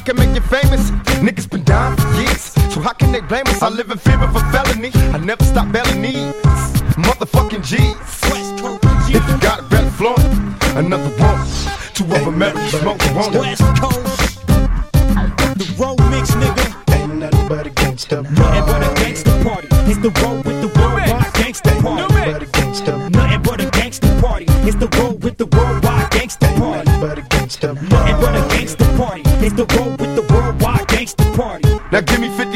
can make you famous. Niggas been dying for years, so how can they blame us? I live in fear of a felony. I never stop belly needs, motherfucking G's. If you got it, better floor, another one. Two of American smoke one. West Coast, the road mix, nigga. Ain't nothing but a gangsta. Nothing but a gangsta party. It's the road with the worldwide gangsta party. Nothing but a gangsta. Nothing but a gangsta party. It's the road with the worldwide gangsta party. Nothing but a gangsta. Nothing but a gangsta party. It's the road with the worldwide gangsta party. Now give me 50